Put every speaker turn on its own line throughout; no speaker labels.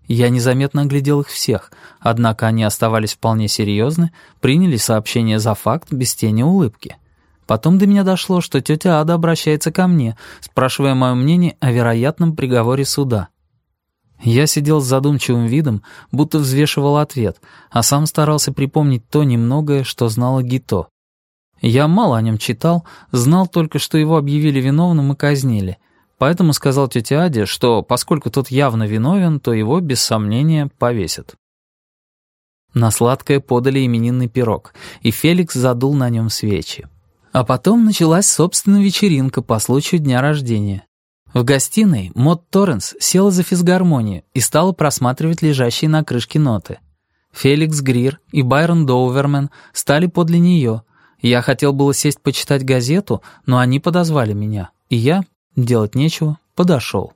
Я незаметно оглядел их всех, однако они оставались вполне серьезны, приняли сообщение за факт без тени улыбки. Потом до меня дошло, что тетя Ада обращается ко мне, спрашивая мое мнение о вероятном приговоре суда. Я сидел с задумчивым видом, будто взвешивал ответ, а сам старался припомнить то немногое, что знала Гито. Я мало о нем читал, знал только, что его объявили виновным и казнили, поэтому сказал тете Аде, что, поскольку тот явно виновен, то его, без сомнения, повесят. На сладкое подали именинный пирог, и Феликс задул на нем свечи. А потом началась собственная вечеринка по случаю дня рождения. В гостиной Мод Торренс села за физгармонию и стала просматривать лежащие на крышке ноты. Феликс Грир и Байрон Доувермен стали подле нее. Я хотел было сесть почитать газету, но они подозвали меня, и я, делать нечего, подошел.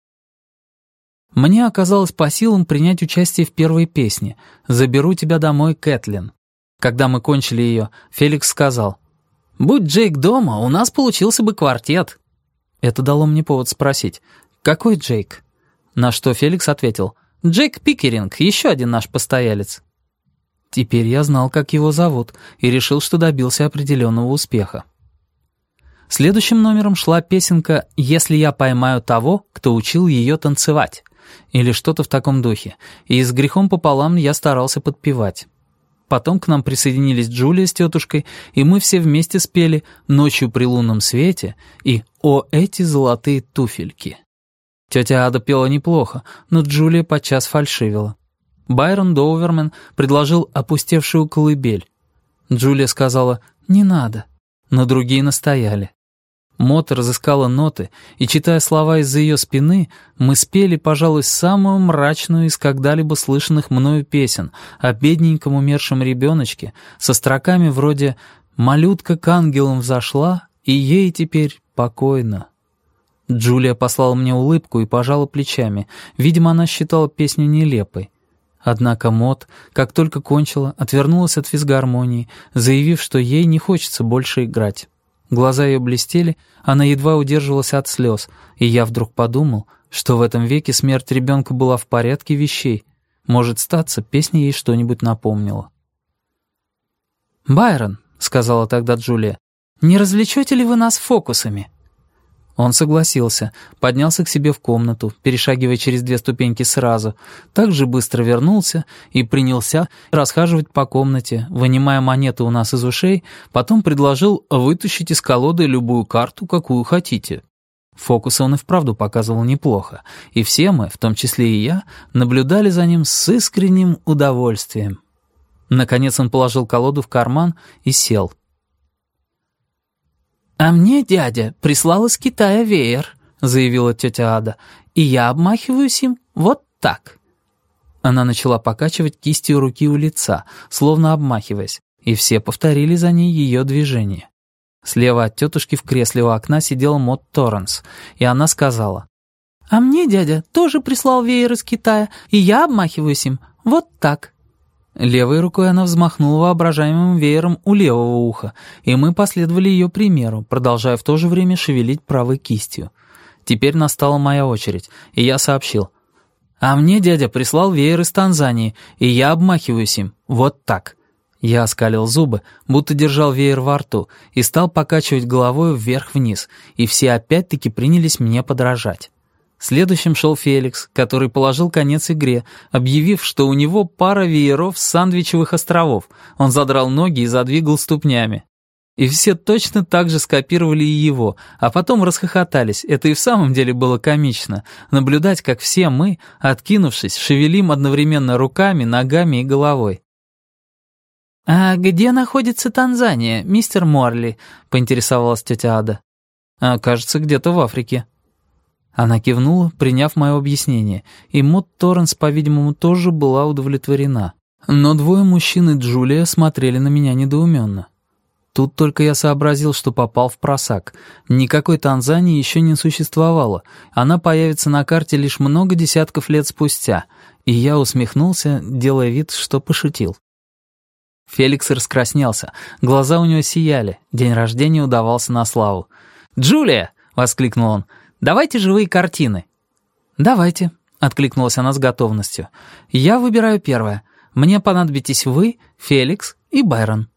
Мне оказалось по силам принять участие в первой песне «Заберу тебя домой, Кэтлин». Когда мы кончили ее, Феликс сказал: «Будь Джейк дома, у нас получился бы квартет». Это дало мне повод спросить: «Какой Джейк?» На что Феликс ответил: «Джейк Пикеринг, еще один наш постоялец». Теперь я знал, как его зовут, и решил, что добился определенного успеха. Следующим номером шла песенка «Если я поймаю того, кто учил ее танцевать», или что-то в таком духе, и с грехом пополам я старался подпевать. Потом к нам присоединились Джулия с тетушкой, и мы все вместе спели «Ночью при лунном свете» и «О, эти золотые туфельки». Тетя Ада пела неплохо, но Джулия подчас фальшивила. Байрон Доувермен предложил опустевшую колыбель. Джулия сказала «не надо», но другие настояли. Мот разыскала ноты, и, читая слова из-за ее спины, мы спели, пожалуй, самую мрачную из когда-либо слышанных мною песен о бедненьком умершем ребеночке со строками вроде «Малютка к ангелам взошла, и ей теперь покойно». Джулия послала мне улыбку и пожала плечами. Видимо, она считала песню нелепой. Однако Мот, как только кончила, отвернулась от физгармонии, заявив, что ей не хочется больше играть. Глаза ее блестели, она едва удерживалась от слез, и я вдруг подумал, что в этом веке смерть ребенка была в порядке вещей. Может статься, песня ей что-нибудь напомнила. «Байрон», — сказала тогда Джулия, — «не развлечете ли вы нас фокусами?» Он согласился, поднялся к себе в комнату, перешагивая через 2 ступеньки сразу, так же быстро вернулся и принялся расхаживать по комнате, вынимая монеты у нас из ушей, потом предложил вытащить из колоды любую карту, какую хотите. Фокусы он и вправду показывал неплохо, и все мы, в том числе и я, наблюдали за ним с искренним удовольствием. Наконец он положил колоду в карман и сел. «А мне дядя прислал из Китая веер», — заявила тетя Ада, «и я обмахиваюсь им вот так». Она начала покачивать кистью руки у лица, словно обмахиваясь, и все повторили за ней ее движение. Слева от тетушки в кресле у окна сидела Мод Торренс, и она сказала: «А мне дядя тоже прислал веер из Китая, и я обмахиваюсь им вот так». Левой рукой она взмахнула воображаемым веером у левого уха, и мы последовали ее примеру, продолжая в то же время шевелить правой кистью. Теперь настала моя очередь, и я сообщил: «А мне дядя прислал веер из Танзании, и я обмахиваюсь им вот так». Я оскалил зубы, будто держал веер во рту, и стал покачивать головой вверх-вниз, и все опять-таки принялись мне подражать. Следующим шел Феликс, который положил конец игре, объявив, что у него пара вееров с Сандвичевых островов. Он задрал ноги и задвигал ступнями. И все точно так же скопировали и его, а потом расхохотались. Это и в самом деле было комично. Наблюдать, как все мы, откинувшись, шевелим одновременно руками, ногами и головой. «А где находится Танзания, мистер Морли?» — поинтересовалась тетя Ада. «Кажется, где-то в Африке». Она кивнула, приняв мое объяснение, и Мод Торренс, по-видимому, тоже была удовлетворена. Но 2 мужчин и Джулия смотрели на меня недоуменно. Тут только я сообразил, что попал в просак. Никакой Танзании еще не существовало. Она появится на карте лишь много десятков лет спустя, и я усмехнулся, делая вид, что пошутил. Феликс раскраснелся, глаза у него сияли, день рождения удавался на славу. «Джулия!» — воскликнул он. «Давайте живые картины». «Давайте». откликнулась она с готовностью. «Я выбираю первое. Мне понадобитесь вы, Феликс и Байрон».